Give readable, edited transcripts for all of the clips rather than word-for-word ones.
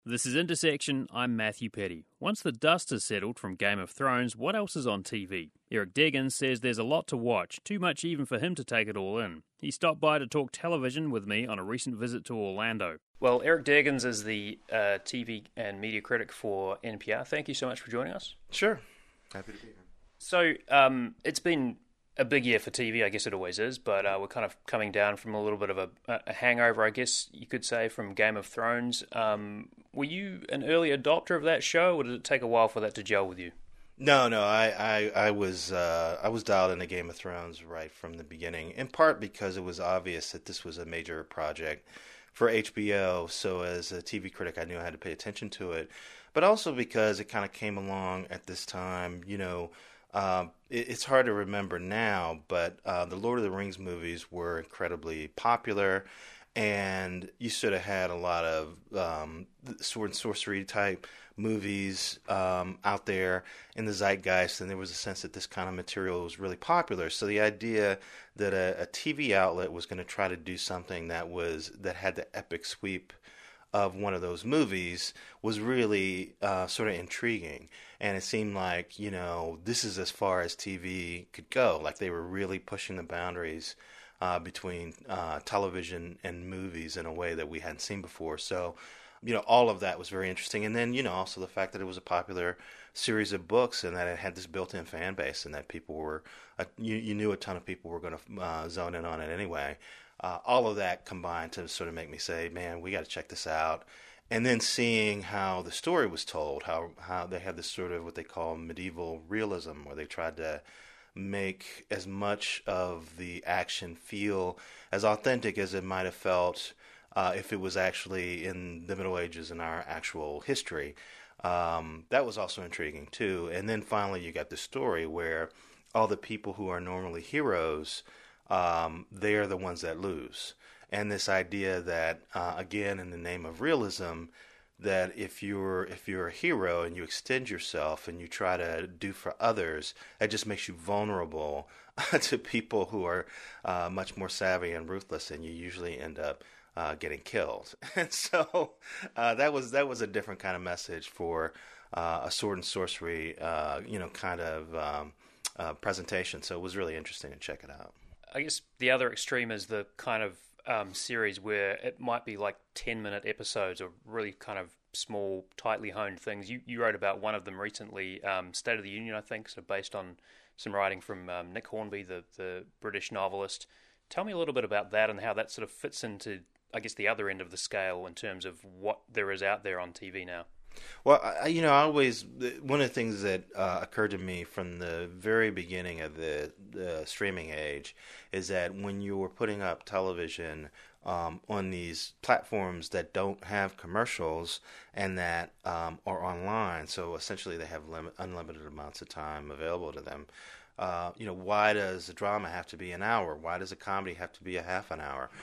This is Intersection, I'm Matthew Petty. Once the dust has settled from Game of Thrones, what else is on TV? Eric Deggans says there's a lot to watch, too much even for him to take it all in. He stopped by to talk television with me on a recent visit to Orlando. Well, Eric Deggans is the TV and media critic for NPR. Thank you so much for joining us. Sure. Happy to be here. So, it's been a big year for TV, I guess it always is, but we're kind of coming down from a little bit of a hangover, I guess you could say, from Game of Thrones. Were you an early adopter of that show, or did it take a while for that to gel with you? No, I was dialed into Game of Thrones right from the beginning, in part because it was obvious that this was a major project for HBO, so as a TV critic I knew I had to pay attention to it, but also because it kind of came along at this time, it's hard to remember now, but the Lord of the Rings movies were incredibly popular, and you sort of had a lot of sword and sorcery type movies out there in the zeitgeist, and there was a sense that this kind of material was really popular. So the idea that a TV outlet was going to try to do something that had the epic sweep of one of those movies was really sort of intriguing. And it seemed like, this is as far as TV could go. Like they were really pushing the boundaries between television and movies in a way that we hadn't seen before. So, all of that was very interesting. And then, also the fact that it was a popular series of books and that it had this built-in fan base and that people were, you knew a ton of people were going to zone in on it anyway. All of that combined to sort of make me say, man, we got to check this out. And then seeing how the story was told, how they had this sort of what they call medieval realism, where they tried to make as much of the action feel as authentic as it might have felt if it was actually in the Middle Ages in our actual history. That was also intriguing too. And then finally you got the story where all the people who are normally heroes, they are the ones that lose. And this idea that, again, in the name of realism, that if you're a hero and you extend yourself and you try to do for others, that just makes you vulnerable to people who are much more savvy and ruthless, and you usually end up getting killed. And so that was a different kind of message for a sword and sorcery, kind of presentation. So it was really interesting to check it out. I guess the other extreme is the kind of series where it might be like 10-minute episodes or really kind of small, tightly honed things. You wrote about one of them recently, State of the Union, I think, so based on some writing from Nick Hornby, the British novelist. Tell me a little bit about that and how that sort of fits into, I guess, the other end of the scale in terms of what there is out there on TV now. Well, I always, one of the things that occurred to me from the very beginning of the streaming age is that when you were putting up television on these platforms that don't have commercials and that are online, so essentially they have unlimited amounts of time available to them, why does a drama have to be an hour? Why does a comedy have to be a half an hour?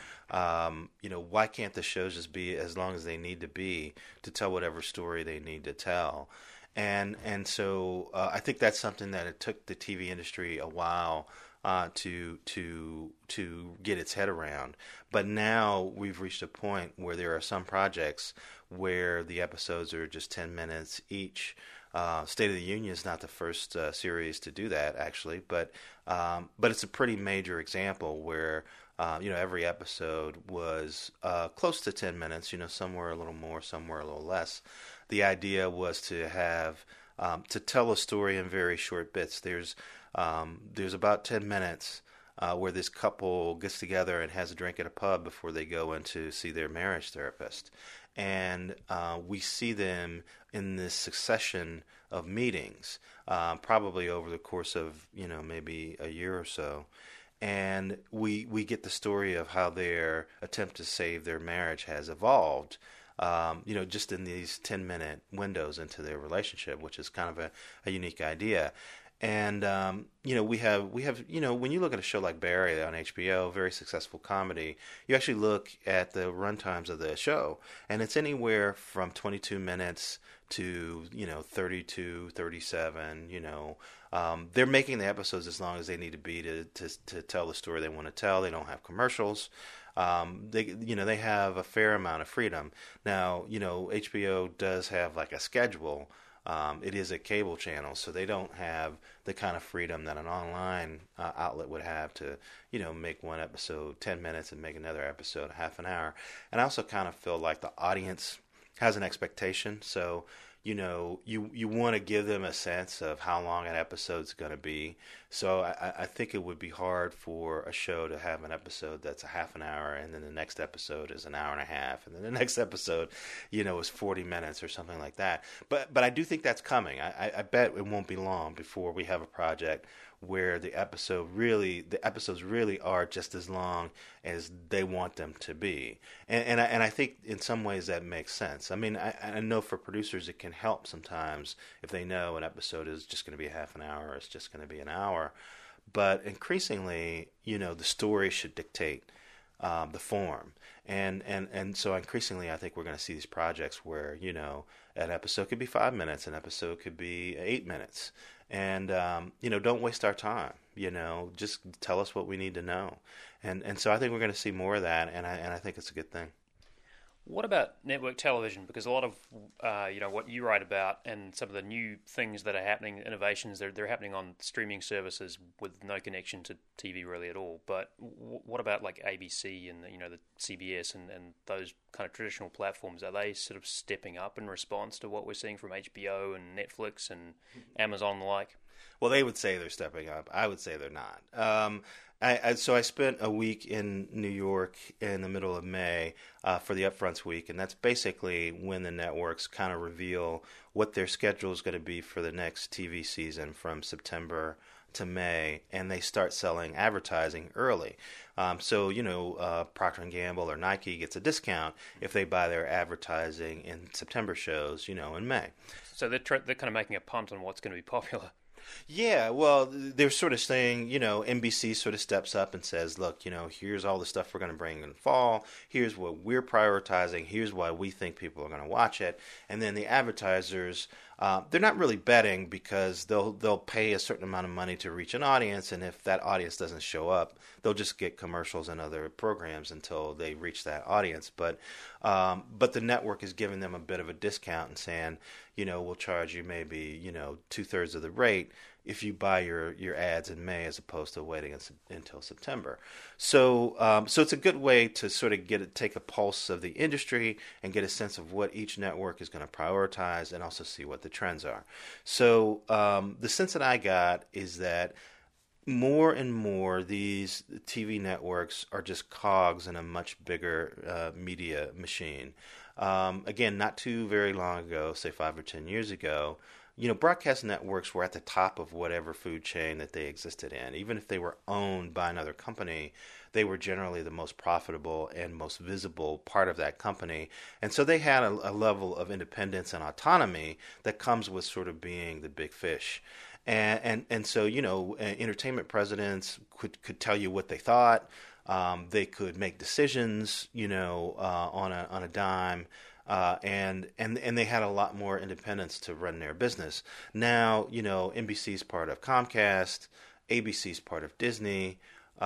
Why can't the shows just be as long as they need to be to tell whatever story they need to tell? And so I think that's something that it took the TV industry a while to get its head around. But now we've reached a point where there are some projects where the episodes are just 10 minutes each. State of the Union is not the first series to do that, actually, but it's a pretty major example where every episode was close to 10 minutes. Somewhere a little more, somewhere a little less. The idea was to have to tell a story in very short bits. There's about 10 minutes where this couple gets together and has a drink at a pub before they go in to see their marriage therapist. And we see them in this succession of meetings, probably over the course of, maybe a year or so. And we get the story of how their attempt to save their marriage has evolved, just in these 10-minute windows into their relationship, which is kind of a unique idea. And, we have, when you look at a show like Barry on HBO, very successful comedy, you actually look at the runtimes of the show, and it's anywhere from 22 minutes to, 32, 37, they're making the episodes as long as they need to be to tell the story they want to tell. They don't have commercials. They have a fair amount of freedom. Now, HBO does have like a schedule. It is a cable channel, so they don't have the kind of freedom that an online outlet would have to, make one episode 10 minutes and make another episode half an hour. And I also kind of feel like the audience has an expectation. So, you want to give them a sense of how long an episode's going to be. So I think it would be hard for a show to have an episode that's a half an hour, and then the next episode is an hour and a half, and then the next episode, is 40 minutes or something like that. But I do think that's coming. I bet it won't be long before we have a project where the episodes really are just as long as they want them to be, and I think in some ways that makes sense. I mean, I know for producers it can help sometimes if they know an episode is just going to be a half an hour or it's just going to be an hour, but increasingly, the story should dictate the form, and so increasingly I think we're going to see these projects where an episode could be 5 minutes, an episode could be 8 minutes. And, don't waste our time, just tell us what we need to know. And so I think we're going to see more of that, and I think it's a good thing. What about network television? Because a lot of, what you write about and some of the new things that are happening, innovations, they're happening on streaming services with no connection to TV really at all. But what about like ABC and, the CBS and those kind of traditional platforms? Are they sort of stepping up in response to what we're seeing from HBO and Netflix and Amazon and the like? Well, they would say they're stepping up. I would say they're not. So I spent a week in New York in the middle of May for the Upfronts week, and that's basically when the networks kind of reveal what their schedule is going to be for the next TV season from September to May, and they start selling advertising early. Procter & Gamble or Nike gets a discount if they buy their advertising in September shows, in May. So they're kind of making a punt on what's going to be popular. Yeah, well, they're sort of saying, NBC sort of steps up and says, look, here's all the stuff we're going to bring in the fall. Here's what we're prioritizing. Here's why we think people are going to watch it. And then the advertisers, they're not really betting because they'll pay a certain amount of money to reach an audience. And if that audience doesn't show up, they'll just get commercials and other programs until they reach that audience. But the network is giving them a bit of a discount and saying, we'll charge you maybe, 2/3 of the rate if you buy your ads in May as opposed to waiting until September. So it's a good way to sort of take a pulse of the industry and get a sense of what each network is going to prioritize and also see what the trends are. So the sense that I got is that more and more these TV networks are just cogs in a much bigger media machine. Again, not too very long ago, say 5 or 10 years ago, broadcast networks were at the top of whatever food chain that they existed in. Even if they were owned by another company, they were generally the most profitable and most visible part of that company. And so they had a level of independence and autonomy that comes with sort of being the big fish. And so, entertainment presidents could tell you what they thought. They could make decisions, on a dime, and they had a lot more independence to run their business. Now, NBC's part of Comcast, ABC's part of Disney,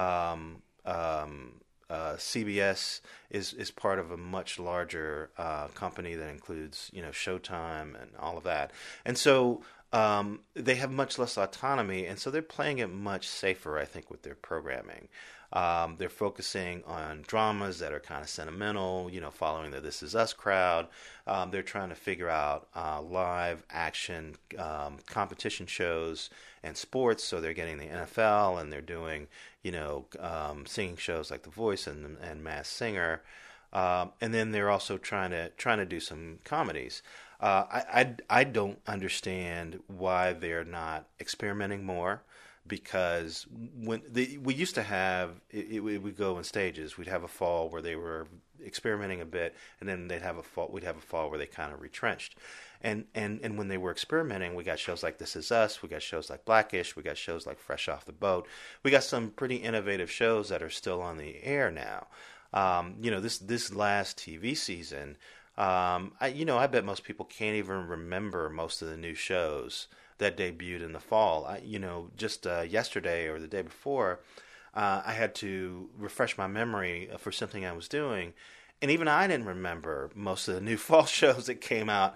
CBS is part of a much larger company that includes, Showtime and all of that, and so. They have much less autonomy, and so they're playing it much safer, I think, with their programming. They're focusing on dramas that are kind of sentimental, following the This Is Us crowd. They're trying to figure out live action competition shows and sports, so they're getting the NFL, and they're doing, singing shows like The Voice and Masked Singer. And then they're also trying to do some comedies. I don't understand why they're not experimenting more, because we used to have it would go in stages. We'd have a fall where they were experimenting a bit, and then we'd have a fall where they kind of retrenched. And when they were experimenting, we got shows like This Is Us, we got shows like Blackish, we got shows like Fresh Off the Boat. We got some pretty innovative shows that are still on the air now. This last TV season, I bet most people can't even remember most of the new shows that debuted in the fall. Just yesterday or the day before, I had to refresh my memory for something I was doing. And even I didn't remember most of the new fall shows that came out,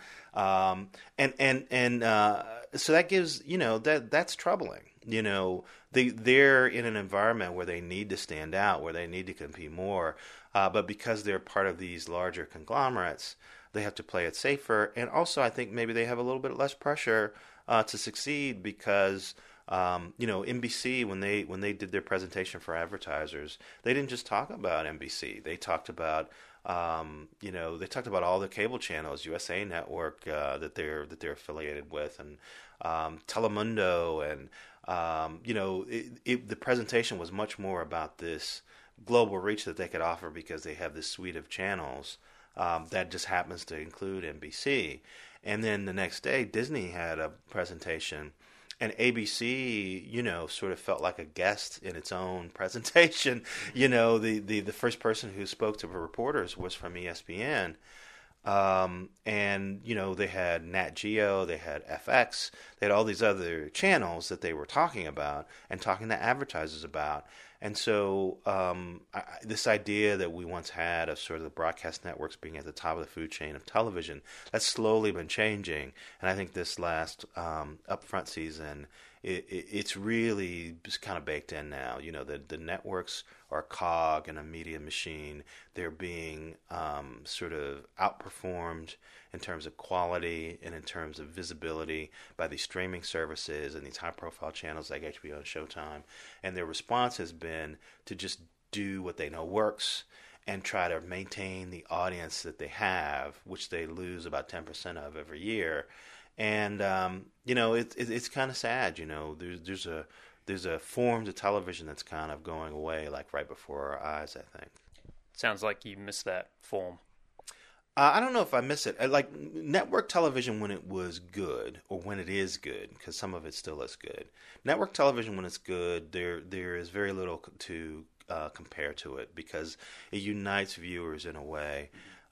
so that gives that's troubling. They're in an environment where they need to stand out, where they need to compete more, but because they're part of these larger conglomerates, they have to play it safer. And also, I think maybe they have a little bit less pressure to succeed because NBC when they did their presentation for advertisers, they didn't just talk about NBC. They talked about they talked about all the cable channels, USA Network that they're affiliated with, and Telemundo, and the presentation was much more about this global reach that they could offer because they have this suite of channels that just happens to include NBC. And then the next day, Disney had a presentation. And ABC, sort of felt like a guest in its own presentation. The first person who spoke to the reporters was from ESPN. They had Nat Geo, they had FX, they had all these other channels that they were talking about and talking to advertisers about. And so this idea that we once had of sort of the broadcast networks being at the top of the food chain of television, that's slowly been changing. And I think this last upfront season, it's really just kind of baked in now. The networks are a cog in a media machine. They're being sort of outperformed in terms of quality and in terms of visibility by these streaming services and these high-profile channels like HBO and Showtime. And their response has been to just do what they know works and try to maintain the audience that they have, which they lose about 10% of every year. And it's kind of sad. There's a form to television that's kind of going away, like right before our eyes, I think. Sounds like you missed that form. I don't know if I miss it. Like network television when it was good, or when it is good, because some of it still is good. Network television when it's good, there is very little to compare to it because it unites viewers in a way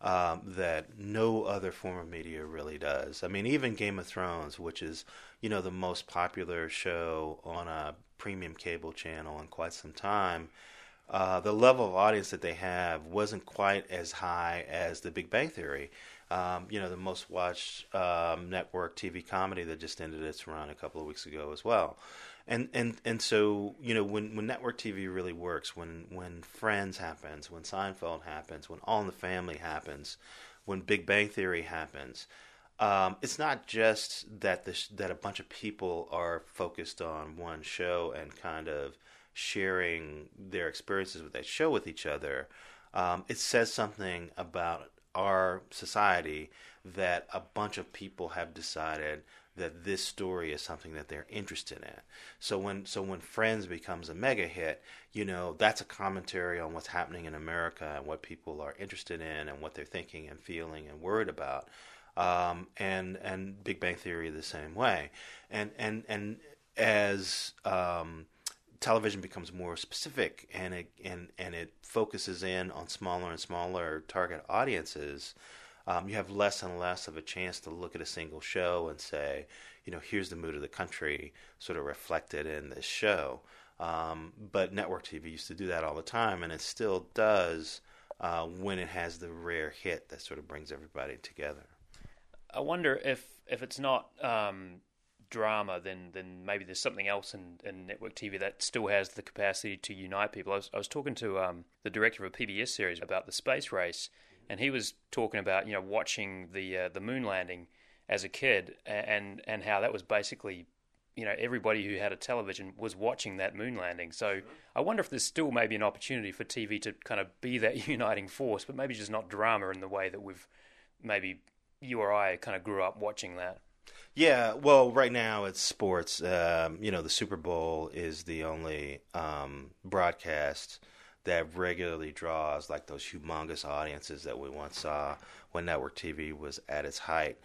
that no other form of media really does. I mean, even Game of Thrones, which is the most popular show on a premium cable channel in quite some time. The level of audience that they have wasn't quite as high as The Big Bang Theory, the most watched network TV comedy that just ended its run a couple of weeks ago as well. And so when network TV really works, when Friends happens, when Seinfeld happens, when All in the Family happens, when Big Bang Theory happens, it's not just that that a bunch of people are focused on one show and kind of sharing their experiences with that show with each other. It says something about our society that a bunch of people have decided that this story is something that they're interested in. So when Friends becomes a mega hit, that's a commentary on what's happening in America and what people are interested in and what they're thinking and feeling and worried about. And Big Bang Theory the same way. And as television becomes more specific and it focuses in on smaller and smaller target audiences, you have less and less of a chance to look at a single show and say, here's the mood of the country sort of reflected in this show. But network TV used to do that all the time, and it still does when it has the rare hit that sort of brings everybody together. I wonder if it's not drama, then maybe there's something else in network TV that still has the capacity to unite people. I was talking to the director of a PBS series about the space race, and he was talking about watching the moon landing as a kid, and how that was basically everybody who had a television was watching that moon landing. So I wonder if there's still maybe an opportunity for TV to kind of be that uniting force, but maybe just not drama in the way that maybe you or I kind of grew up watching that. Yeah, well, right now it's sports. The Super Bowl is the only broadcast that regularly draws like those humongous audiences that we once saw when network TV was at its height.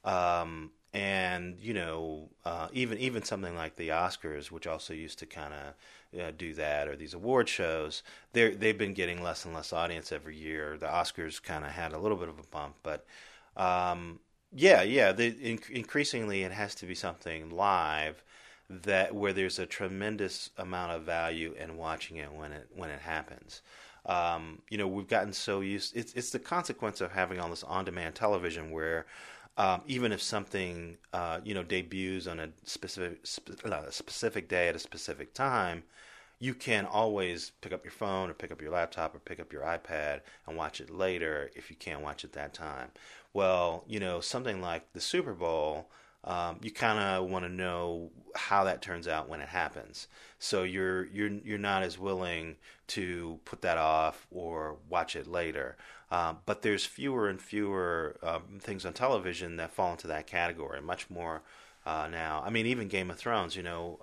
Even something like the Oscars, which also used to kind of do that, or these award shows, they've been getting less and less audience every year. The Oscars kind of had a little bit of a bump, but increasingly it has to be something live that where there's a tremendous amount of value in watching it when it happens. We've gotten so used. It's the consequence of having all this on-demand television, where even if something debuts on a specific day at a specific time, you can always pick up your phone or pick up your laptop or pick up your iPad and watch it later if you can't watch it that time. Well, something like the Super Bowl. You kind of want to know how that turns out when it happens, so you're not as willing to put that off or watch it later. But there's fewer and fewer things on television that fall into that category. Much more now. I mean, even Game of Thrones.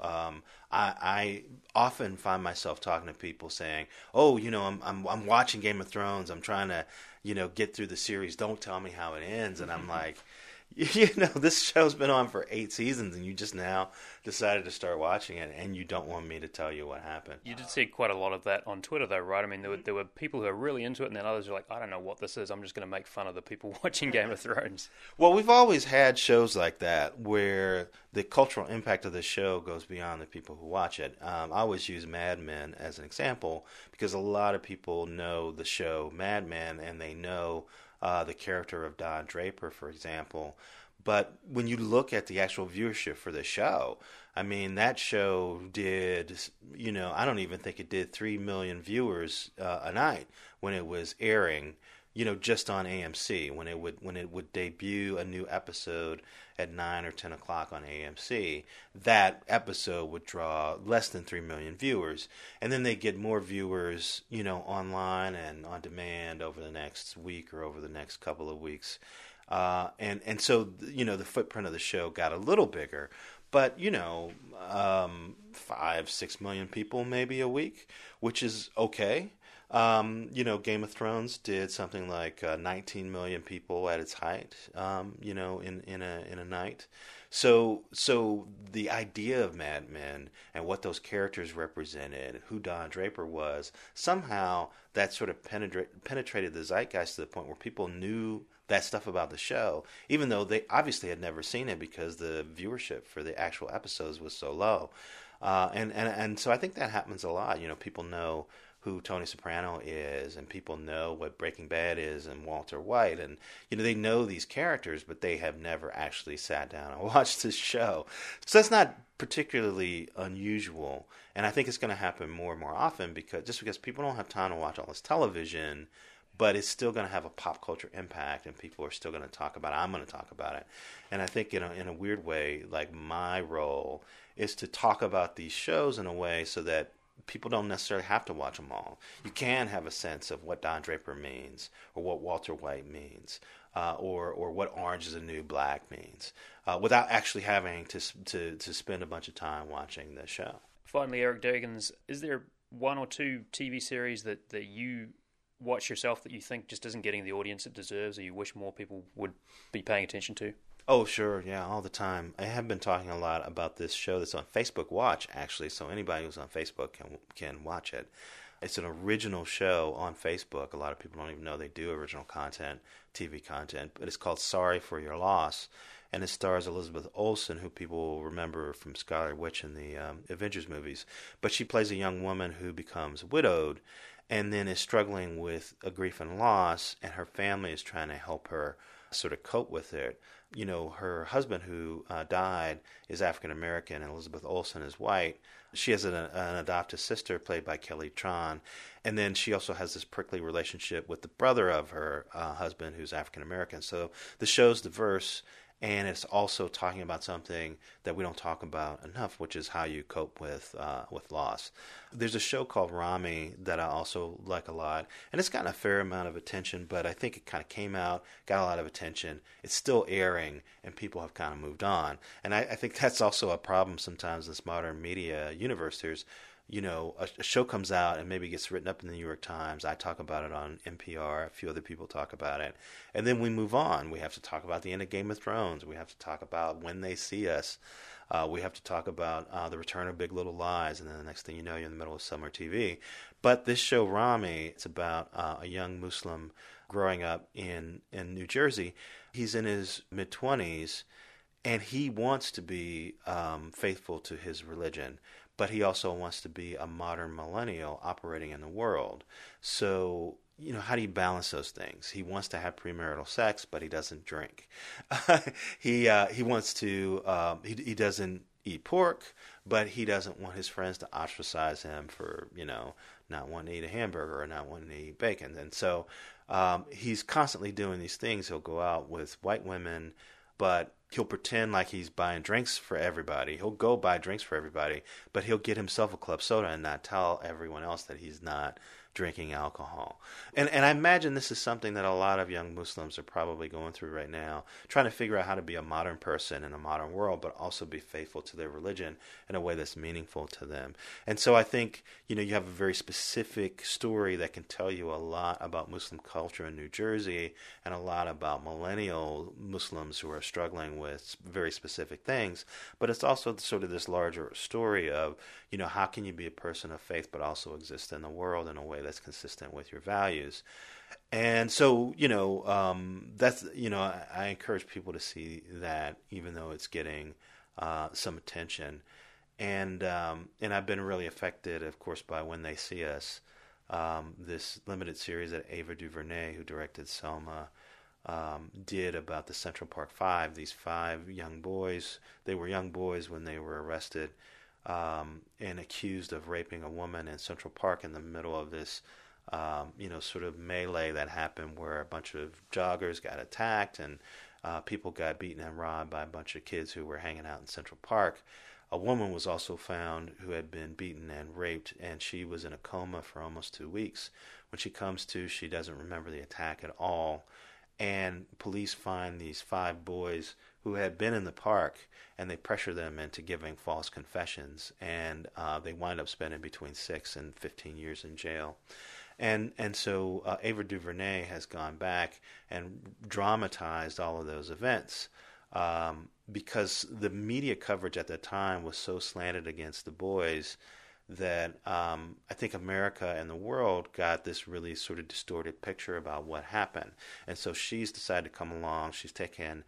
I often find myself talking to people saying, "Oh, I'm watching Game of Thrones. I'm trying to get through the series. Don't tell me how it ends." And I'm like, this show's been on for 8 seasons, and you just now decided to start watching it, and you don't want me to tell you what happened. You did see quite a lot of that on Twitter, though, right? I mean, there were people who are really into it, and then others are like, I don't know what this is. I'm just going to make fun of the people watching Game of Thrones. Well, we've always had shows like that where the cultural impact of the show goes beyond the people who watch it. I always use Mad Men as an example because a lot of people know the show Mad Men, and they know the character of Don Draper, for example. But when you look at the actual viewership for the show, I mean, that show did, I don't even think it did 3 million viewers a night when it was airing, just on AMC. When it would debut a new episode at 9 or 10 o'clock on AMC, that episode would draw less than 3 million viewers. And then they get more viewers, online and on demand over the next week or over the next couple of weeks. And so, the footprint of the show got a little bigger. But, 5-6 million people maybe a week, which is okay. Game of Thrones did something like 19 million people at its height, in a night. So the idea of Mad Men and what those characters represented, who Don Draper was, somehow that sort of penetrated the zeitgeist to the point where people knew that stuff about the show, even though they obviously had never seen it because the viewership for the actual episodes was so low. And so I think that happens a lot. People know who Tony Soprano is, and people know what Breaking Bad is and Walter White, and they know these characters, but they have never actually sat down and watched this show. So that's not particularly unusual, and I think it's going to happen more and more often because people don't have time to watch all this television, but it's still going to have a pop culture impact, and people are still going to talk about it. I'm going to talk about it, and I think in a weird way, like my role is to talk about these shows in a way so that people don't necessarily have to watch them all. You can have a sense of what Don Draper means, or what Walter White means, or what Orange is the New Black means, without actually having to spend a bunch of time watching the show. Finally, Eric Deggans, is there one or two TV series that you watch yourself that you think just isn't getting the audience it deserves, or you wish more people would be paying attention to? Oh, sure. Yeah, all the time. I have been talking a lot about this show that's on Facebook Watch, actually, so anybody who's on Facebook can watch it. It's an original show on Facebook. A lot of people don't even know they do original content, TV content, but it's called Sorry for Your Loss, and it stars Elizabeth Olsen, who people will remember from Scarlet Witch in the Avengers movies. But she plays a young woman who becomes widowed and then is struggling with a grief and loss, and her family is trying to help her sort of cope with it. Her husband, who died, is African American, and Elizabeth Olsen is white. She has an adopted sister played by Kelly Tran, and then she also has this prickly relationship with the brother of her husband, who's African American. So the show's diverse, and it's also talking about something that we don't talk about enough, which is how you cope with loss. There's a show called Ramy that I also like a lot, and it's gotten a fair amount of attention, but I think it kind of came out, got a lot of attention. It's still airing, and people have kind of moved on. And I think that's also a problem sometimes in this modern media universe. There's a show comes out and maybe gets written up in the New York Times. I talk about it on NPR. A few other people talk about it. And then we move on. We have to talk about the end of Game of Thrones. We have to talk about When They See Us. We have to talk about the return of Big Little Lies. And then the next thing you know, you're in the middle of summer TV. But this show, Ramy, it's about a young Muslim growing up in New Jersey. He's in his mid-20s. And he wants to be faithful to his religion, but he also wants to be a modern millennial operating in the world. So, how do you balance those things? He wants to have premarital sex, but he doesn't drink. He wants to he doesn't eat pork, but he doesn't want his friends to ostracize him for not wanting to eat a hamburger or not wanting to eat bacon. And so he's constantly doing these things. He'll go out with white women, but he'll pretend like he's buying drinks for everybody. He'll go buy drinks for everybody, but he'll get himself a club soda and not tell everyone else that he's not drinking alcohol. And I imagine this is something that a lot of young Muslims are probably going through right now, trying to figure out how to be a modern person in a modern world, but also be faithful to their religion in a way that's meaningful to them. And so I think, you have a very specific story that can tell you a lot about Muslim culture in New Jersey and a lot about millennial Muslims who are struggling with very specific things. But it's also sort of this larger story of, how can you be a person of faith but also exist in the world in a way that's consistent with your values. And so, that's, I encourage people to see that, even though it's getting some attention. And I've been really affected, of course, by When They See Us, this limited series that Ava DuVernay, who directed Selma, did about the Central Park Five, these 5 young boys. They were young boys when they were arrested and accused of raping a woman in Central Park in the middle of this, sort of melee that happened where a bunch of joggers got attacked and people got beaten and robbed by a bunch of kids who were hanging out in Central Park. A woman was also found who had been beaten and raped, and she was in a coma for almost 2 weeks. When she comes to, she doesn't remember the attack at all. And police find these 5 boys who had been in the park, and they pressure them into giving false confessions, and they wind up spending between 6 and 15 years in jail. And so Ava DuVernay has gone back and dramatized all of those events because the media coverage at the time was so slanted against the boys that I think America and the world got this really sort of distorted picture about what happened. And so she's decided to come along. She's taken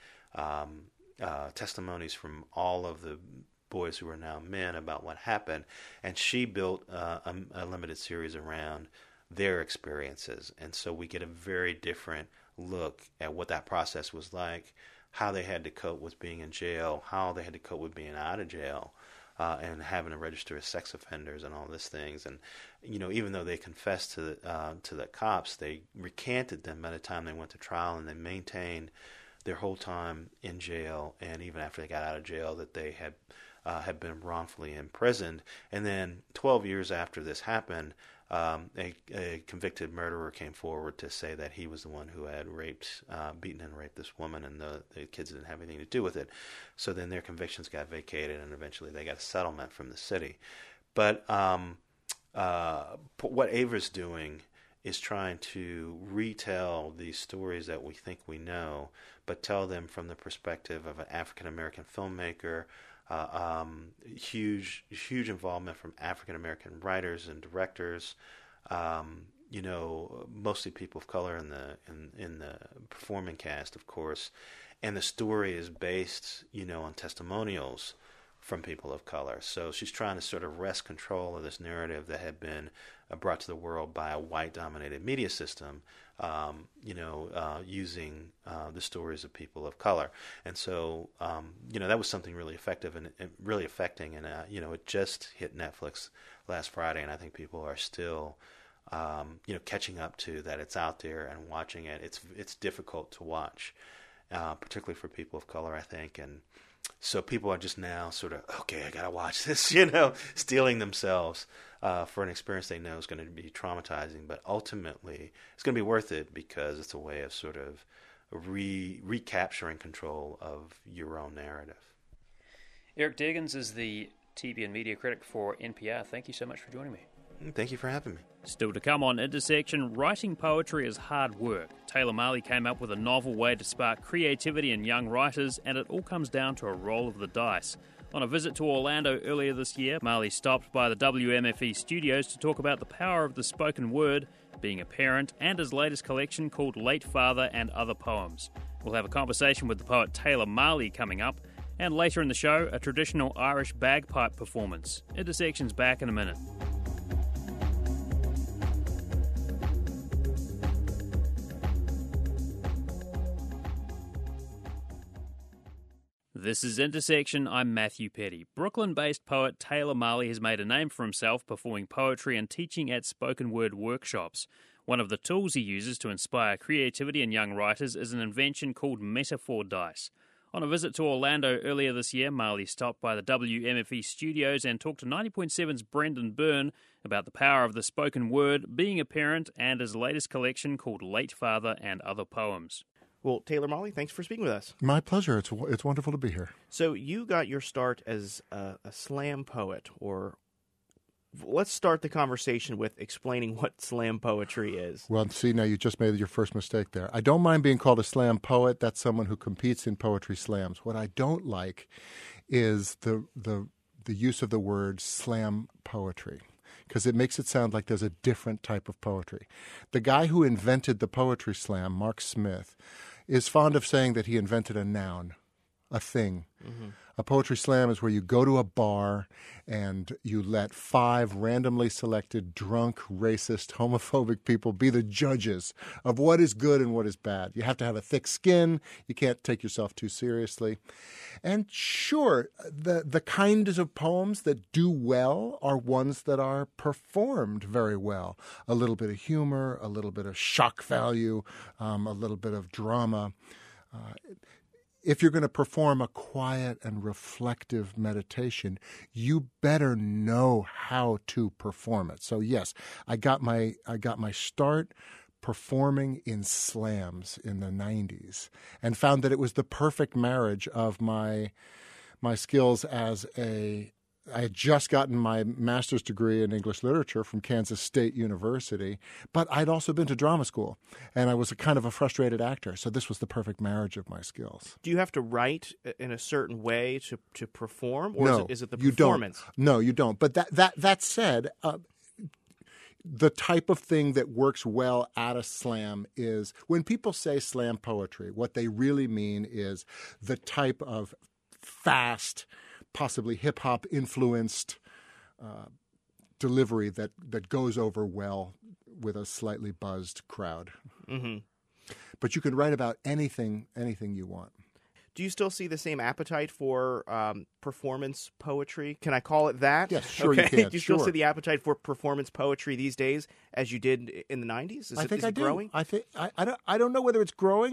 testimonies from all of the boys who are now men about what happened, and she built a limited series around their experiences. And so we get a very different look at what that process was like, how they had to cope with being in jail, how they had to cope with being out of jail, and having to register as sex offenders and all these things. And even though they confessed to the cops, they recanted them by the time they went to trial, and they maintained their whole time in jail, and even after they got out of jail, that they had been wrongfully imprisoned. And then 12 years after this happened, a convicted murderer came forward to say that he was the one who had beaten and raped this woman, and the kids didn't have anything to do with it. So then their convictions got vacated, and eventually they got a settlement from the city. But what Ava's doing is trying to retell these stories that we think we know, but tell them from the perspective of an African-American filmmaker, huge involvement from African-American writers and directors, mostly people of color in the performing cast, of course, and the story is based, on testimonials from people of color. So she's trying to sort of wrest control of this narrative that had been brought to the world by a white-dominated media system, using the stories of people of color. And so, that was something really effective and really affecting. And, it just hit Netflix last Friday, and I think people are still, catching up to that. It's out there and watching it. It's difficult to watch, particularly for people of color, I think. And so people are just now sort of, okay, I got to watch this, steeling themselves for an experience they know is going to be traumatizing. But ultimately, it's going to be worth it because it's a way of sort of recapturing control of your own narrative. Eric Deggans is the TV and media critic for NPR. Thank you so much for joining me. Thank you for having me. Still to come on Intersection, writing poetry is hard work. Taylor Marley came up with a novel way to spark creativity in young writers, and it all comes down to a roll of the dice. On a visit to Orlando earlier this year, Marley stopped by the WMFE studios to talk about the power of the spoken word, being a parent, and his latest collection called Late Father and Other Poems. We'll have a conversation with the poet Taylor Marley coming up. And later in the show, a traditional Irish bagpipe performance. Intersection's back in a minute. This is Intersection. I'm Matthew Petty. Brooklyn-based poet Taylor Marley has made a name for himself performing poetry and teaching at spoken word workshops. One of the tools he uses to inspire creativity in young writers is an invention called Metaphor Dice. On a visit to Orlando earlier this year, Marley stopped by the WMFE studios and talked to 90.7's Brendan Byrne about the power of the spoken word, being a parent, and his latest collection called Late Father and Other Poems. Well, Taylor Marley, thanks for speaking with us. My pleasure. It's wonderful to be here. So you got your start as a slam poet, or let's start the conversation with explaining what slam poetry is. Well, see, now you just made your first mistake there. I don't mind being called a slam poet. That's someone who competes in poetry slams. What I don't like is the use of the word slam poetry, because it makes it sound like there's a different type of poetry. The guy who invented the poetry slam, Mark Smith, is fond of saying that he invented a noun, a thing. Mm-hmm. A poetry slam is where you go to a bar and you let 5 randomly selected drunk, racist, homophobic people be the judges of what is good and what is bad. You have to have a thick skin. You can't take yourself too seriously. And sure, the kinds of poems that do well are ones that are performed very well. A little bit of humor, a little bit of shock value, a little bit of drama. If you're going to perform a quiet and reflective meditation, you better know how to perform it. So yes, I got my start performing in slams in the 90s and found that it was the perfect marriage of my skills as I had just gotten my master's degree in English literature from Kansas State University, but I'd also been to drama school, and I was a kind of a frustrated actor, so this was the perfect marriage of my skills. Do you have to write in a certain way to perform, or No, is it the you performance? Don't. No, you don't. But that said, the type of thing that works well at a slam is when people say slam poetry, what they really mean is the type of fast, possibly hip-hop influenced delivery that goes over well with a slightly buzzed crowd. Mm-hmm. But you can write about anything you want. Do you still see the same appetite for performance poetry? Can I call it that? Yes, sure okay. you can. Do you still see the appetite for performance poetry these days as you did in the 90s? I think I do. Growing? I think I don't know whether it's growing.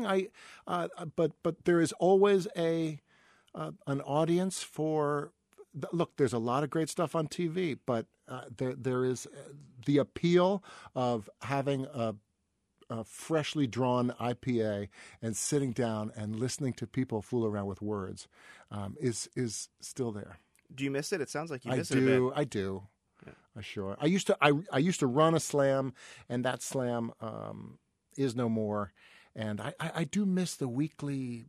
But there is always an audience for. Look, there's a lot of great stuff on TV, but there is the appeal of having a freshly drawn IPA and sitting down and listening to people fool around with words is still there. Do you miss it? It sounds like you miss it a bit. I do. Yeah. Sure. I used to run a slam, and that slam is no more. And I do miss the weekly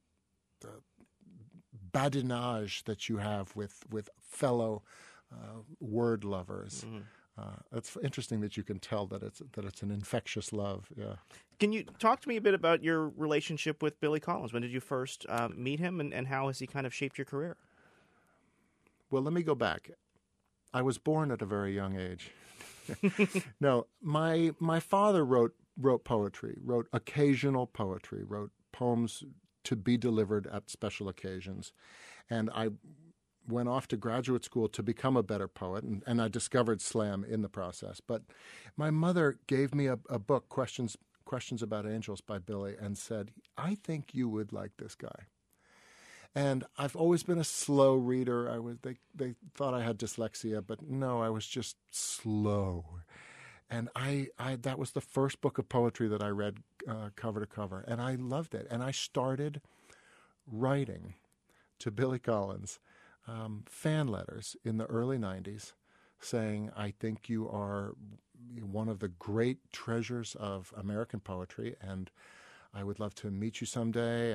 badinage that you have with fellow word lovers. Mm-hmm. It's interesting that you can tell that it's an infectious love. Yeah. Can you talk to me a bit about your relationship with Billy Collins? When did you first meet him, and how has he kind of shaped your career? Well, let me go back. I was born at a very young age. No, my father wrote poetry, wrote occasional poetry, wrote poems to be delivered at special occasions. And I went off to graduate school to become a better poet, and I discovered slam in the process. But my mother gave me a book, Questions About Angels by Billy, and said, I think you would like this guy. And I've always been a slow reader. They thought I had dyslexia, but no, I was just slow. And that was the first book of poetry that I read cover to cover, and I loved it. And I started writing to Billy Collins fan letters in the early 90s saying, I think you are one of the great treasures of American poetry, and I would love to meet you someday.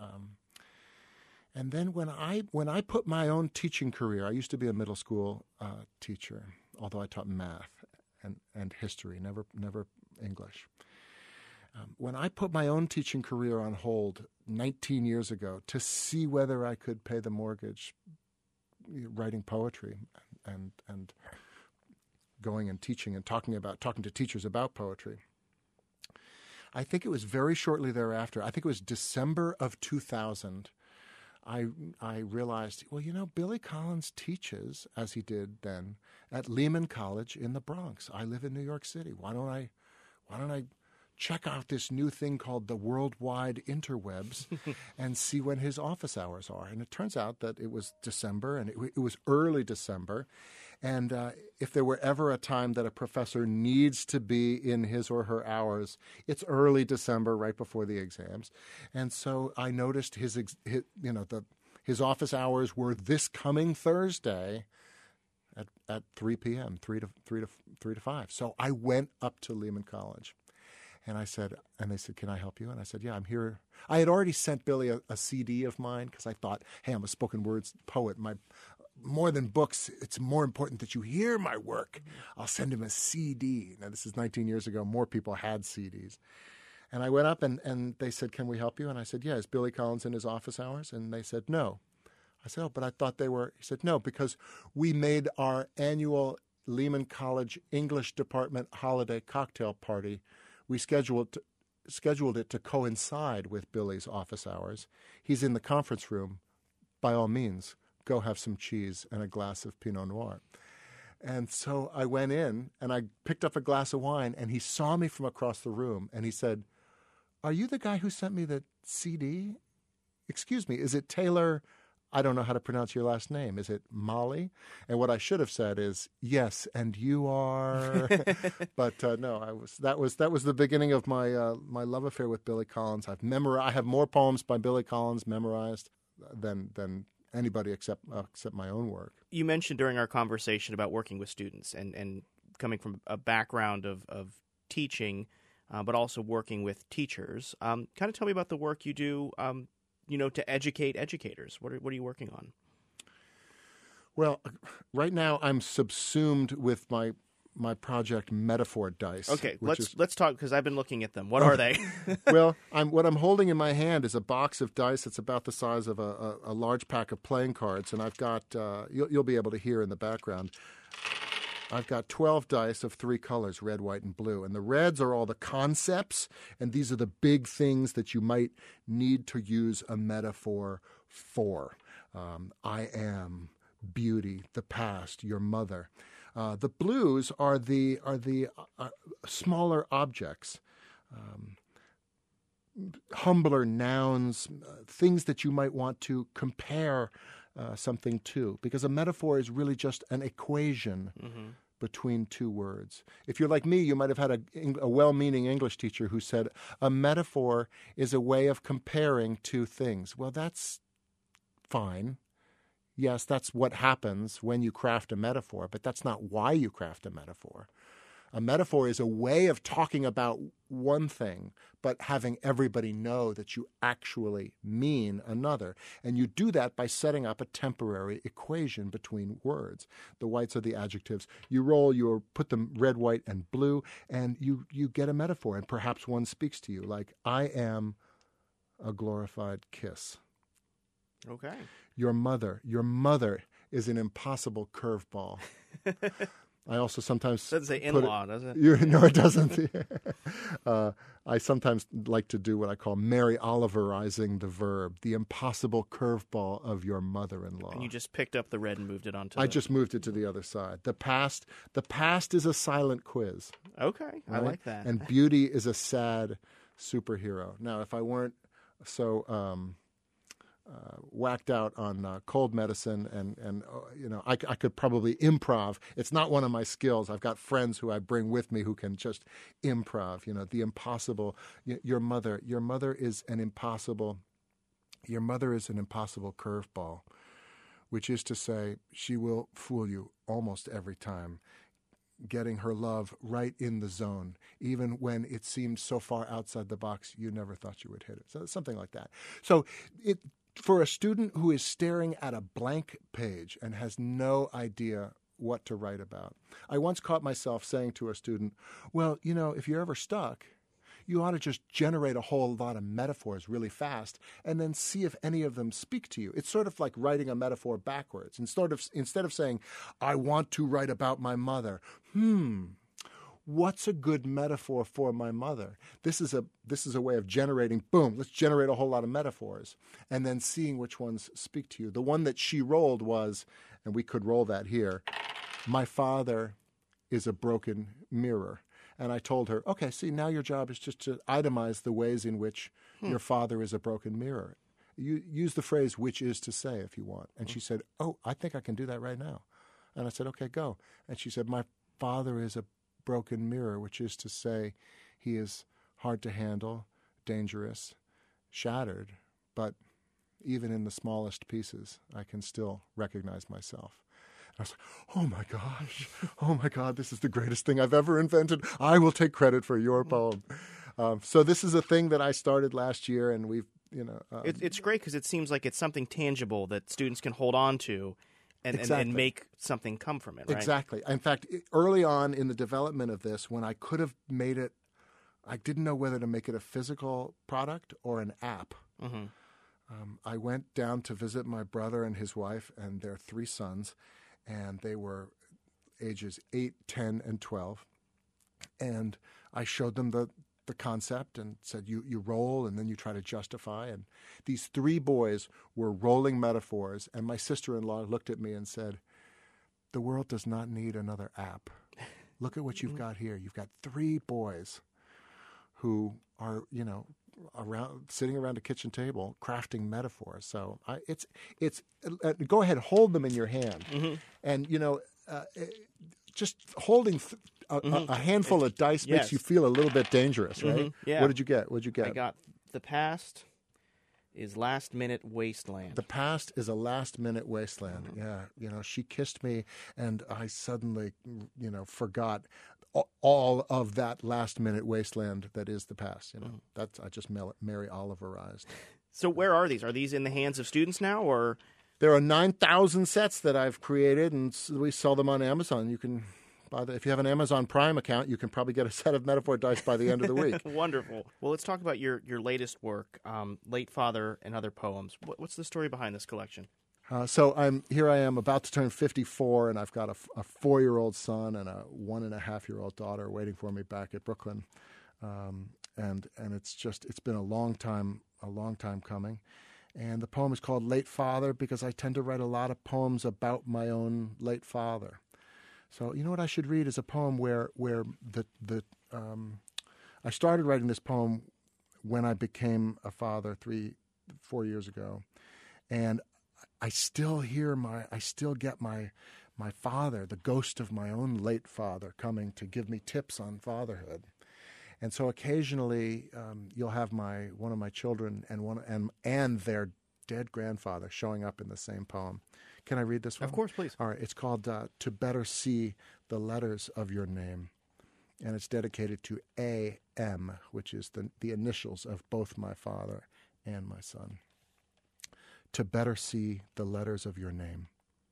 And then when I put my own teaching career, I used to be a middle school teacher, although I taught math and history, never English. When I put my own teaching career on hold 19 years ago to see whether I could pay the mortgage writing poetry and going and teaching and talking to teachers about poetry, I think it was very shortly thereafter, I think it was December of 2000, I realized, well, Billy Collins teaches, as he did then, at Lehman College in the Bronx. I live in New York City. Why don't I check out this new thing called the worldwide interwebs and see when his office hours are? And it turns out that it was December, and it was early December. And if there were ever a time that a professor needs to be in his or her hours, it's early December, right before the exams. And so I noticed his office hours were this coming Thursday at 3 p.m., 3 to 5. So I went up to Lehman College. And they said, can I help you? And I said, yeah, I'm here. I had already sent Billy a CD of mine because I thought, hey, I'm a spoken words poet. More than books, it's more important that you hear my work. I'll send him a CD. Now, this is 19 years ago. More people had CDs. And I went up and they said, can we help you? And I said, yeah, is Billy Collins in his office hours? And they said, no. I said, oh, but I thought they were. He said, no, because we made our annual Lehman College English Department holiday cocktail party. We scheduled it to coincide with Billy's office hours. He's in the conference room. By all means, go have some cheese and a glass of Pinot Noir. And so I went in and I picked up a glass of wine, and he saw me from across the room and he said, are you the guy who sent me the CD? Excuse me, is it Taylor? I don't know how to pronounce your last name. Is it Molly? And what I should have said is, yes, and you are. But no, that was the beginning of my love affair with Billy Collins. I have more poems by Billy Collins memorized than anybody except my own work. You mentioned during our conversation about working with students and coming from a background of teaching, but also working with teachers. Kind of tell me about the work you do to educate educators. What are you working on? Well, right now I'm subsumed with my project Metaphor Dice. Okay, let's talk, because I've been looking at them. What are they? Well, what I'm holding in my hand is a box of dice that's about the size of a large pack of playing cards, and I've got you'll be able to hear in the background. I've got 12 dice of 3 colors, red, white, and blue. And the reds are all the concepts, and these are the big things that you might need to use a metaphor for. I am, beauty, the past, your mother. The blues are the smaller objects, humbler nouns, things that you might want to compare something to, because a metaphor is really just an equation between two words. If you're like me, you might have had a well-meaning English teacher who said, a metaphor is a way of comparing two things. Well, that's fine. Yes, that's what happens when you craft a metaphor, but that's not why you craft a metaphor. A metaphor is a way of talking about one thing, but having everybody know that you actually mean another. And you do that by setting up a temporary equation between words. The whites are the adjectives. You put them red, white, and blue, and you get a metaphor. And perhaps one speaks to you, like, I am a glorified kiss. Okay. Your mother is an impossible curveball. I also sometimes doesn't say in-law, does it? No, it doesn't. I sometimes like to do what I call Mary Oliverizing the verb, the impossible curveball of your mother-in-law. And you just picked up the red and moved it onto. I just moved it to the other side. The past is a silent quiz. Okay, right? I like that. And beauty is a sad superhero. Now, if I weren't so whacked out on cold medicine, and I could probably improv. It's not one of my skills. I've got friends who I bring with me who can just improv. The impossible. Your mother is an impossible. Your mother is an impossible curveball, which is to say, she will fool you almost every time, getting her love right in the zone, even when it seemed so far outside the box you never thought you would hit it. So something like that. So for a student who is staring at a blank page and has no idea what to write about, I once caught myself saying to a student, well, if you're ever stuck, you ought to just generate a whole lot of metaphors really fast and then see if any of them speak to you. It's sort of like writing a metaphor backwards. Instead of saying, I want to write about my mother, what's a good metaphor for my mother? This is a way of generating, boom, let's generate a whole lot of metaphors and then seeing which ones speak to you. The one that she rolled was, and we could roll that here, my father is a broken mirror. And I told her, okay, see, now your job is just to itemize the ways in which your father is a broken mirror. You use the phrase, which is to say, if you want. And she said, oh, I think I can do that right now. And I said, okay, go. And she said, my father is a broken mirror, which is to say he is hard to handle, dangerous, shattered, but even in the smallest pieces, I can still recognize myself. And I was like, oh my God, this is the greatest thing I've ever invented. I will take credit for your poem. So this is a thing that I started last year, and we've, it's great because it seems like it's something tangible that students can hold on to and make something come from it, right? Exactly. In fact, early on in the development of this, when I could have made it, I didn't know whether to make it a physical product or an app. Mm-hmm. I went down to visit my brother and his wife and their 3 sons, and they were ages 8, 10, and 12. And I showed them the concept and said, you roll and then you try to justify. And these 3 boys were rolling metaphors. And my sister-in-law looked at me and said, the world does not need another app. Look at what you've got here. You've got 3 boys who are, sitting around a kitchen table crafting metaphors. So it's go ahead, hold them in your hand. Mm-hmm. And, just holding a handful of dice makes you feel a little bit dangerous, right? Mm-hmm. Yeah. What did you get? I got the past is last-minute wasteland. The past is a last-minute wasteland. Mm-hmm. Yeah. She kissed me, and I suddenly, forgot all of that last-minute wasteland that is the past. That's I just Mary Oliverized. So where are these? Are these in the hands of students now, or? There are 9,000 sets that I've created, and we sell them on Amazon. You can buy if you have an Amazon Prime account, you can probably get a set of metaphor dice by the end of the week. Wonderful. Well, let's talk about your latest work, Late Father and Other Poems. What's the story behind this collection? So I am about to turn 54, and I've got a 4-year-old son and a 1.5-year-old daughter waiting for me back at Brooklyn, and it's been a long time coming. And the poem is called Late Father because I tend to write a lot of poems about my own late father. So you know what I should read is a poem where I started writing this poem when I became a father 4 years ago, and I still get my father, the ghost of my own late father, coming to give me tips on fatherhood. And so occasionally you'll have one of my children and their dead grandfather showing up in the same poem. Can I read this one? Of course, please. All right. It's called To Better See the Letters of Your Name. And it's dedicated to A.M., which is the initials of both my father and my son. To better see the letters of your name.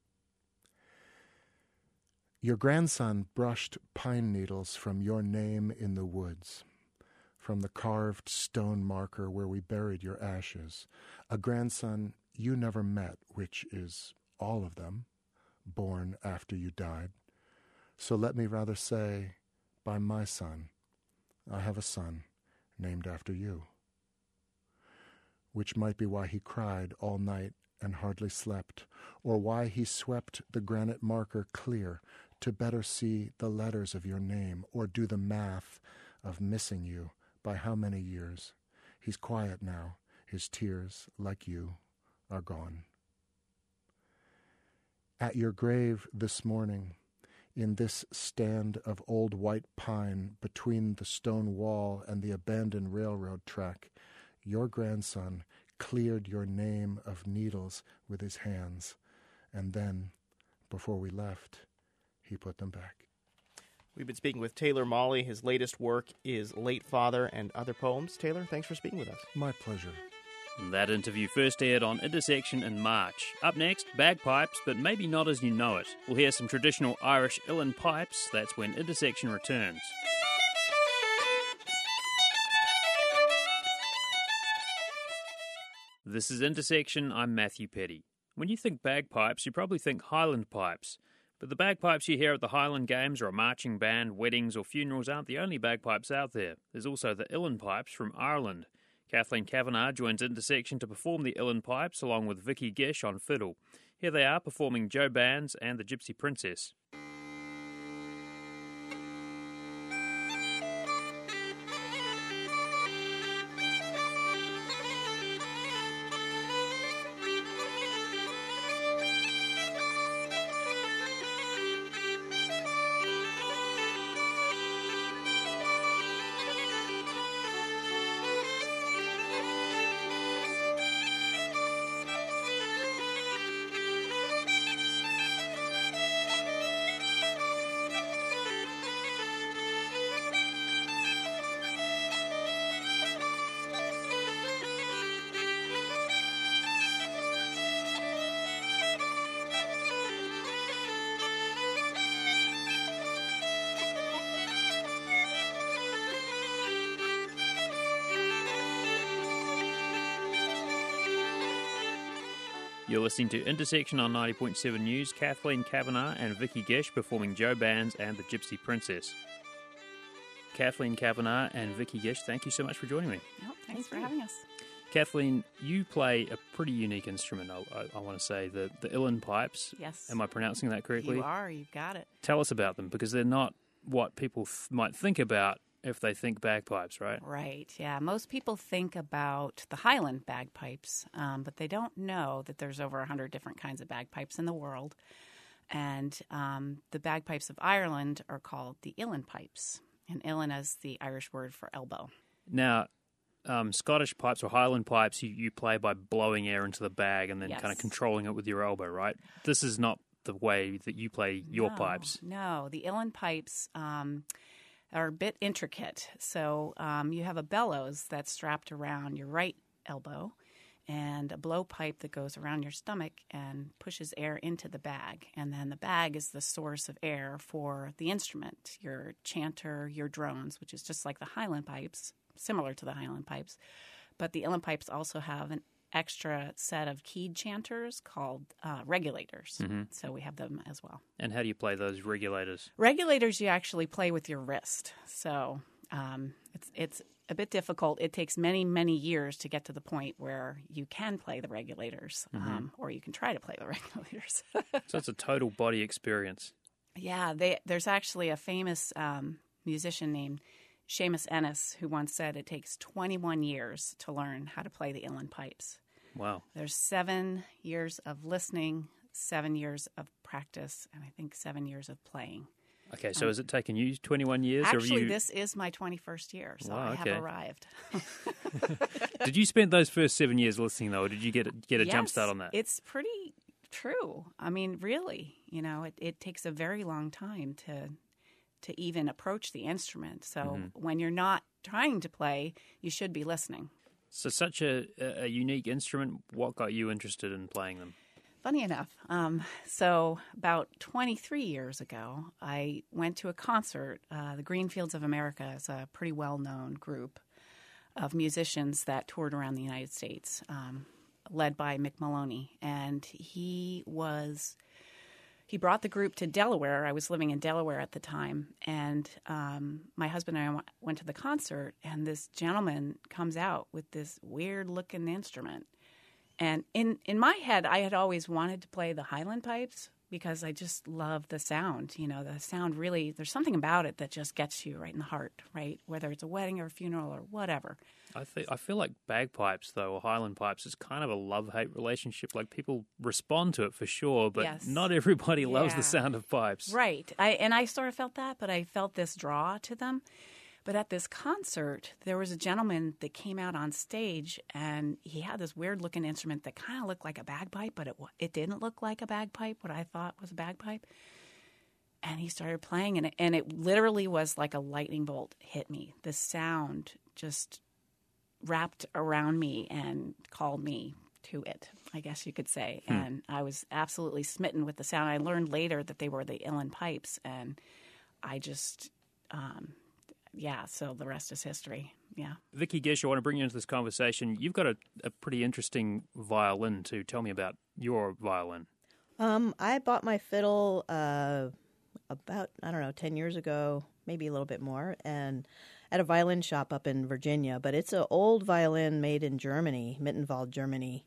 Your grandson brushed pine needles from your name in the woods, from the carved stone marker where we buried your ashes, a grandson you never met, which is all of them, born after you died. So let me rather say, by my son, I have a son named after you, which might be why he cried all night and hardly slept, or why he swept the granite marker clear to better see the letters of your name, or do the math of missing you by how many years. He's quiet now. His tears, like you, are gone. At your grave this morning, in this stand of old white pine between the stone wall and the abandoned railroad track, your grandson cleared your name of needles with his hands, and then, before we left, he put them back. We've been speaking with Taylor Mawley. His latest work is Late Father and Other Poems. Taylor, thanks for speaking with us. My pleasure. That interview first aired on Intersection in March. Up next, bagpipes, but maybe not as you know it. We'll hear some traditional Irish uilleann pipes. That's when Intersection returns. This is Intersection. I'm Matthew Petty. When you think bagpipes, you probably think Highland pipes. But the bagpipes you hear at the Highland Games or a marching band, weddings or funerals aren't the only bagpipes out there. There's also the uilleann pipes from Ireland. Kathleen Kavanagh joins Intersection to perform the uilleann pipes along with Vicky Gish on fiddle. Here they are performing Joe Bands and the Gypsy Princess. You're listening to Intersection on 90.7 News. Kathleen Kavanagh and Vicky Gish performing Joe Bands and the Gypsy Princess. Kathleen Kavanagh and Vicky Gish, thank you so much for joining me. Oh, thanks for having us. Kathleen, you play a pretty unique instrument, I want to say, the uilleann pipes. Yes. Am I pronouncing that correctly? You are. You've got it. Tell us about them, because they're not what people might think about if they think bagpipes, right? Right, yeah. Most people think about the Highland bagpipes, but they don't know that there's over 100 different kinds of bagpipes in the world. And the bagpipes of Ireland are called the uilleann pipes. And uilleann is the Irish word for elbow. Now, Scottish pipes or Highland pipes, you play by blowing air into the bag and then Yes. kind of controlling it with your elbow, right? This is not the way that you play your pipes. No, the uilleann pipes are a bit intricate. So you have a bellows that's strapped around your right elbow and a blowpipe that goes around your stomach and pushes air into the bag. And then the bag is the source of air for the instrument, your chanter, your drones, which is just like the Highland pipes, similar to the Highland pipes. But the uilleann pipes also have an extra set of keyed chanters called regulators. Mm-hmm. So we have them as well. And how do you play those regulators? Regulators you actually play with your wrist. So it's a bit difficult. It takes many, many years to get to the point where you can play the regulators, or you can try to play the regulators. So it's a total body experience. Yeah, there's actually a famous musician named Seamus Ennis who once said it takes 21 years to learn how to play the uilleann pipes. Wow. There's 7 years of listening, 7 years of practice, and I think 7 years of playing. Okay, so has it taken you 21 years? Actually, this is my 21st year, so Wow, I okay. have arrived. Did you spend those first 7 years listening, though, or did you get a jump start on that? It's pretty true. I mean, really, it takes a very long time to even approach the instrument. So when you're not trying to play, you should be listening. So such a unique instrument. What got you interested in playing them? Funny enough, so about 23 years ago, I went to a concert. The Greenfields of America is a pretty well-known group of musicians that toured around the United States, led by Mick Maloney. And he brought the group to Delaware. I was living in Delaware at the time. And my husband and I went to the concert, and this gentleman comes out with this weird-looking instrument. And in my head, I had always wanted to play the Highland pipes because I just love the sound. The sound really, there's something about it that just gets you right in the heart, right? Whether it's a wedding or a funeral or whatever. I feel like bagpipes, though, or Highland pipes, is kind of a love-hate relationship. Like, people respond to it for sure, but Yes. not everybody loves the Yeah. sound of pipes. Right. I sort of felt that, but I felt this draw to them. But at this concert, there was a gentleman that came out on stage, and he had this weird-looking instrument that kind of looked like a bagpipe, but it didn't look like a bagpipe, what I thought was a bagpipe. And he started playing, and it literally was like a lightning bolt hit me. The sound just wrapped around me and called me to it, I guess you could say. And I was absolutely smitten with the sound. I learned later that they were the uilleann pipes, and I just... so the rest is history. yeah. Vicky Gish, I want to bring you into this conversation. You've got a pretty interesting violin too. Tell me about your violin. I bought my fiddle about, 10 years ago, maybe a little bit more, and at a violin shop up in Virginia. But it's an old violin made in Germany, Mittenwald, Germany.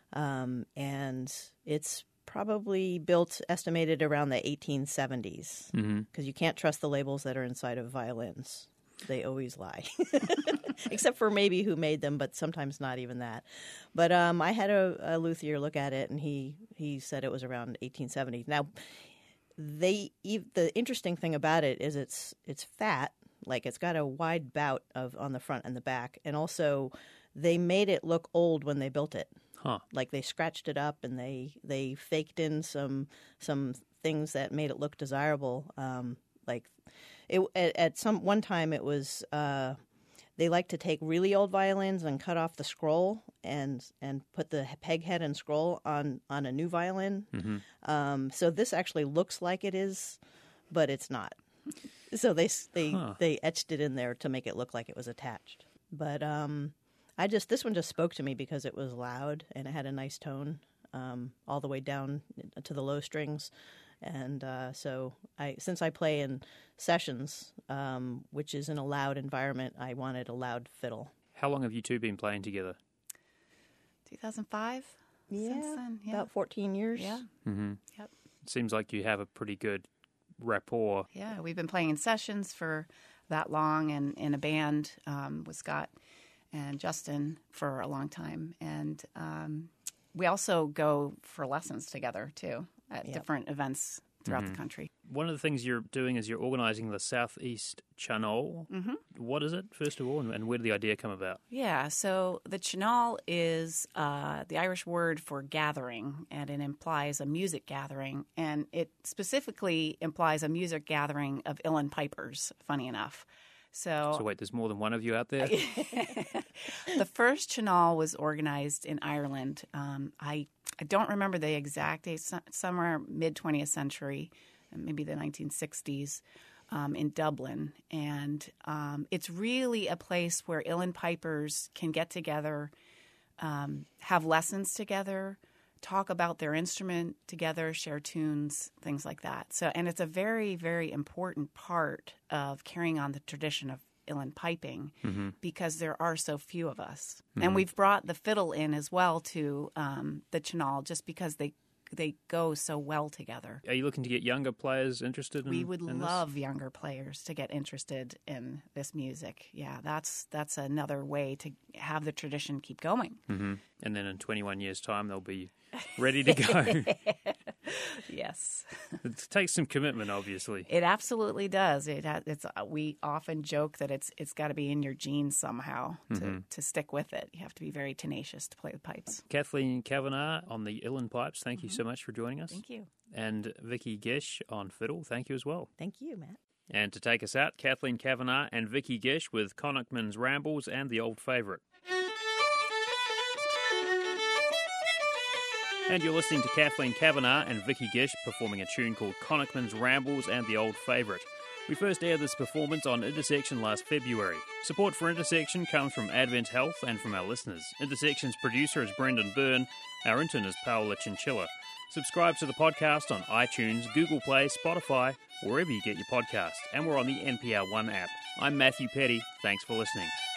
And it's probably estimated around the 1870s, because you can't trust the labels that are inside of violins. They always lie, except for maybe who made them, but sometimes not even that. But I had a luthier look at it, and he said it was around 1870. Now, the interesting thing about it is it's fat, like it's got a wide bout on the front and the back, and also they made it look old when they built it. Huh. Like they scratched it up and they faked in some things that made it look desirable. Like it at one time it was they like to take really old violins and cut off the scroll and put the peg head and scroll on a new violin. So this actually looks like it is, but it's not. So they etched it in there to make it look like it was attached. But this one just spoke to me because it was loud and it had a nice tone all the way down to the low strings. And so since I play in sessions, which is in a loud environment, I wanted a loud fiddle. How long have you two been playing together? 2005? Yeah, since then, yeah. About 14 years. Yeah. Mm-hmm. Yep. It seems like you have a pretty good rapport. Yeah, we've been playing in sessions for that long and in a band with Scott and Justin for a long time. And we also go for lessons together, too, at different events throughout the country. One of the things you're doing is you're organising the Southeast Chanol. What is it, first of all, and where did the idea come about? Yeah, so the Chanol is the Irish word for gathering, and it implies a music gathering. And it specifically implies a music gathering of uilleann pipers, funny enough. So wait, there's more than one of you out there? The first Chanol was organized in Ireland. I don't remember the exact date, somewhere mid-20th century, maybe the 1960s, in Dublin. And it's really a place where uilleann pipers can get together, have lessons together, talk about their instrument together, share tunes, things like that. So, and it's a very, very important part of carrying on the tradition of uilleann piping because there are so few of us. And we've brought the fiddle in as well to the Chanol just because they go so well together. Are you looking to get younger players interested in We would in love this? younger players to get interested in this music. Yeah, that's another way to have the tradition keep going. And then in 21 years' time, they'll be ready to go. Yes. It takes some commitment, obviously. It absolutely does. We often joke that it's got to be in your genes somehow to stick with it. You have to be very tenacious to play the pipes. Kathleen Kavanagh on the uilleann pipes, thank you so much for joining us. Thank you. And Vicky Gish on fiddle, thank you as well. Thank you, Matt. And to take us out, Kathleen Kavanagh and Vicky Gish with Connachtman's Rambles and The Old Favourite. And you're listening to Kathleen Kavanagh and Vicky Gish performing a tune called Connachtman's Rambles and The Old Favourite. We first aired this performance on Intersection last February. Support for Intersection comes from Advent Health and from our listeners. Intersection's producer is Brendan Byrne. Our intern is Paola Chinchilla. Subscribe to the podcast on iTunes, Google Play, Spotify, wherever you get your podcasts. And we're on the NPR One app. I'm Matthew Petty. Thanks for listening.